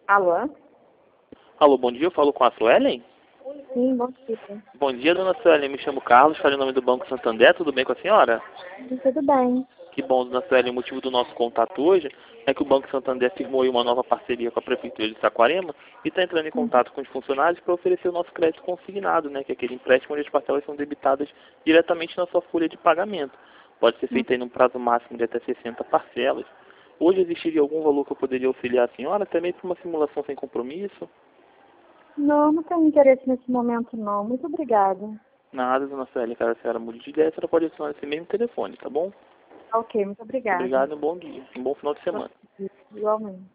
Alô? Alô, bom dia, eu falo com a Suelen? Sim, bom dia. Bom dia, dona Suelen, me chamo Carlos, falo em nome do Banco Santander, tudo bem com a senhora? Tudo bem. Que bom, dona Suelen, o motivo do nosso contato hoje é que o Banco Santander firmou aí uma nova parceria com a Prefeitura de Saquarema e está entrando em contato com os funcionários para oferecer o nosso crédito consignado, né, que é aquele empréstimo onde as parcelas são debitadas diretamente na sua folha de pagamento. Pode ser feito aí num prazo máximo de até 60 parcelas. Hoje existiria algum valor que eu poderia auxiliar a senhora, até mesmo para uma simulação sem compromisso? Não, não tenho interesse nesse momento, não. Muito obrigada. Nada, dona Célia, caso a senhora mude de ideia, a senhora pode adicionar esse mesmo telefone, tá bom? Ok, muito obrigada. Obrigado e um bom dia. Um bom final de semana. Igualmente.